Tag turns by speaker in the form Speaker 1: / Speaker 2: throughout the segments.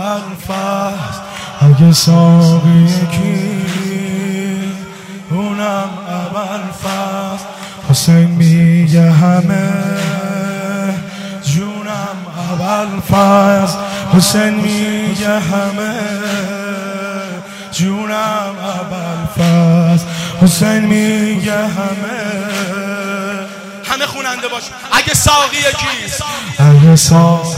Speaker 1: ابوالفضل اگه ساقی کی اونم ابوالفضل حسین میگه همه جونم ابوالفضل حسین میگه همه جونم ابوالفضل حسین میگه همه خوننده باش اگه ساقی کیست اگه ساقی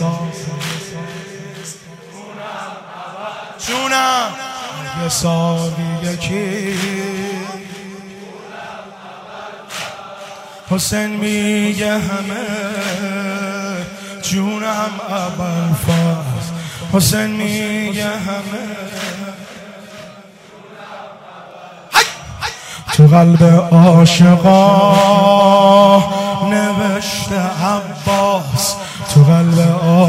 Speaker 1: جونم اگه ساقی کیست حسین میگه همه جونم ابوالفضل حسین میگه همه تو قلب عاشقا نوشته عباس تو قلب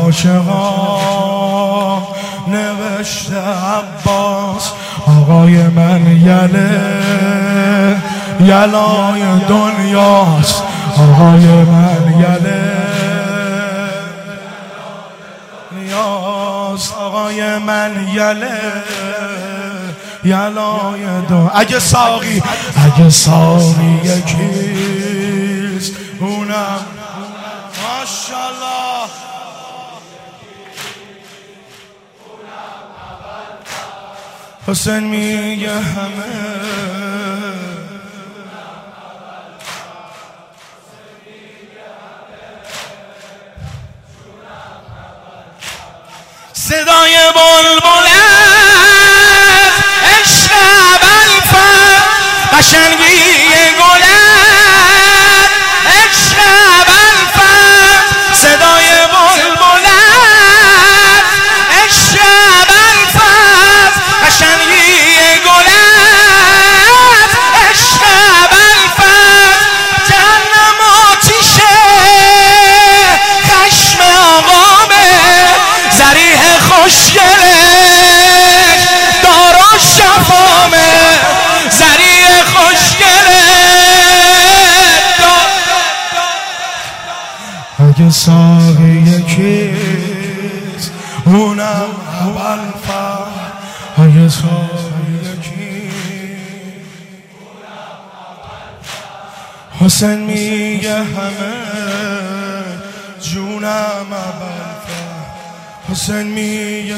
Speaker 1: عاشقا نوشته عباس آقای من یلای دنیاست آقای من نیاز آقای من یلای دنیا اگه ساقی یکیست اونم ماشاءالله حسین میگه همه صدای بلبل عشق ابوالفضل قشنگی گل عشق ابوالفضل صدای بلبل عشق ابوالفضل قشنگی گل عشق ابوالفضل جهنم آتیشه خشم آقامه ذریح خوشگلش دار و شفامه ذریع خوشگلش اگه ساقی یکیست اونم ابوالفضل اگه ساقی یکیست حسین میگه همه جونم ابوالفضل حسین میگه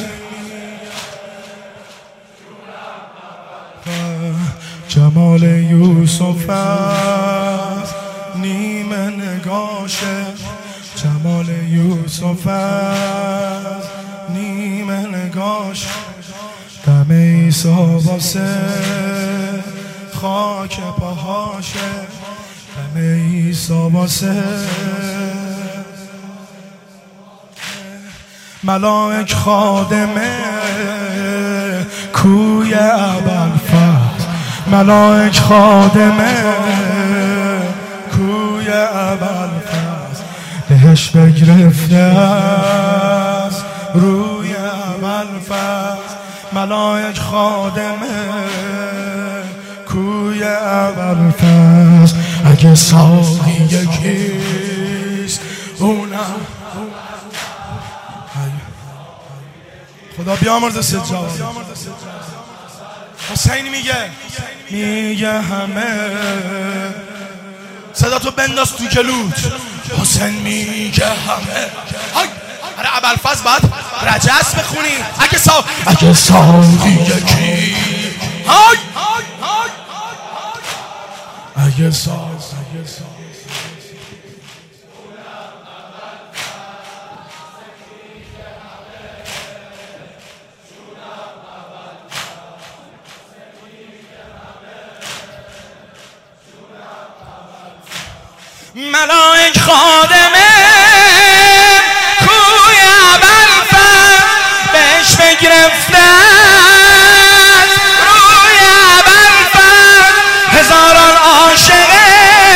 Speaker 1: جمال یوسف است نیمه نگاشه جمال یوسف است نیمه نگاشه دم عیسی واسه خاک پاهاشه دم عیسی واسه ملائک خادمه کوی ابوالفضل ملائک خادمه کوی ابوالفضل بهش بگرفته است روی ابوالفضل ملائک خادمه کوی ابوالفضل اگه ساقی یکیست اونم خدا بیامرز سجاد حسین میگه همه صدا تو بنداز تو کلوت حسین میگه همه آره ابوالفضل باید رجس بخونی اگه ساقی یکی اگه ساقی ملائک خادمه کوی ابوالفضل بهش بگرفته روی ابوالفضل هزاران عاشقه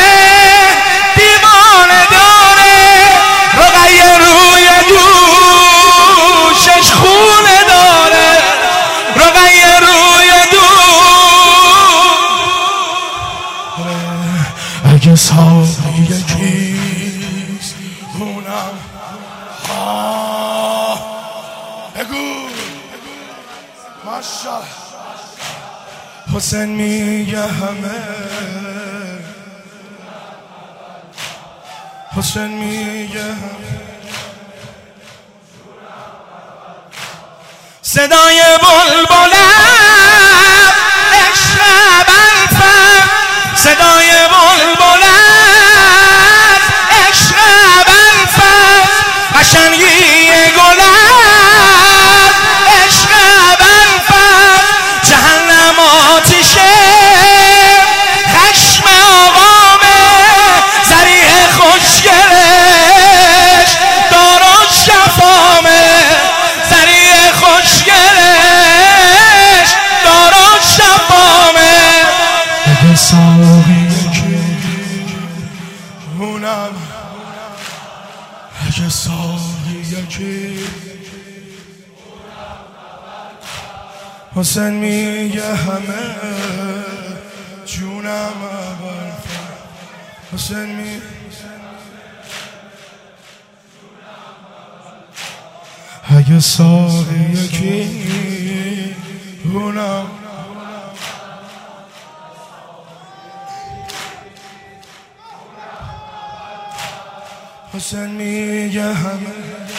Speaker 1: دیوانه داره رقیه روی دوشش خونه داره رقیه روی دوش اگه ساقی یکیست اونم بگو ماشا حسین میگه همه حسین میگه همه صدای بلبلم عشق بلفم صدای بلبلم عشق بلفم قشنگی گلم عشق بلفم جهنم آتیشه خشم آقامه ذریع خوشگلش دارد شفامه ذریع خوشگلش دارد شفامه اگه ساقی یکی اونم اگه ساقی یکی حسین میگه همه جونم اول حسین میگه اگه ساقی یکی اونم حسین میگه همه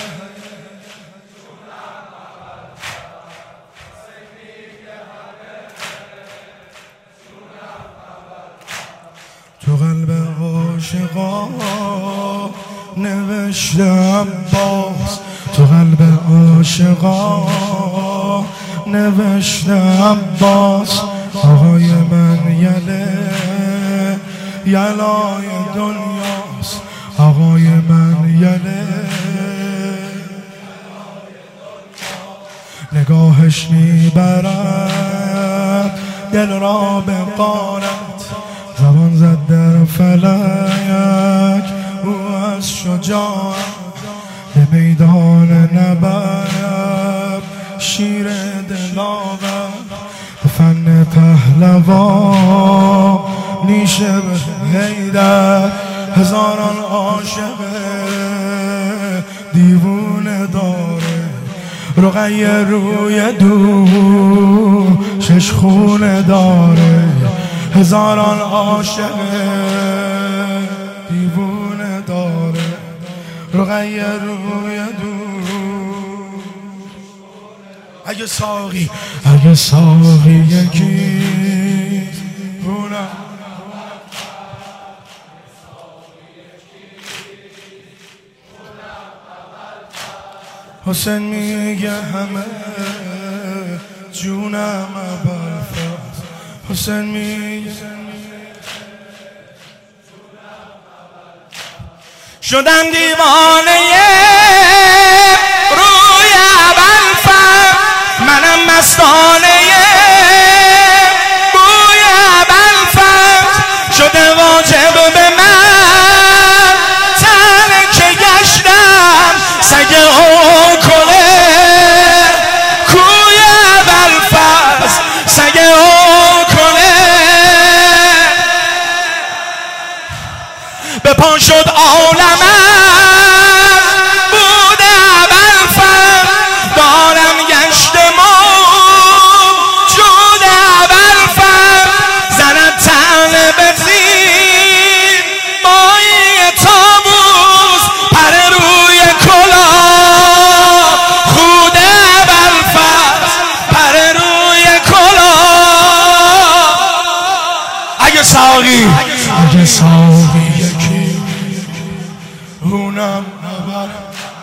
Speaker 1: تو قلب عاشقا نوشتم باز تو قلب عاشقا نوشتم باز آقای من یلای دنیاست آقای من نگاهش میبرد دل را به غارت زبان زد در فلک او از شجاعت به میدان نبرد شیر دلاور به فن پهلوانی شبه حیدر هزاران عاشق دیوونه داره رقیه روی دوشش خونه داره هزاران عاشق دیوونه داره رقیه روی دوش اگه ساقی یکی اونم حسین میگه همه جونم ابوالفضل حسین میگه شدم دیوانه روی ابوالفضل منم مستانه بوی ابوالفضل شده واجب به من تن که گشتم سگ بپا شد عالمم بود ابوالفضل دارم گشت موجود ابوالفضل زند طعن به زیر مایی طاووس پر روی کلاه خود ابوالفضل پر روی کلاه اگه ساقی یکی اونم نبر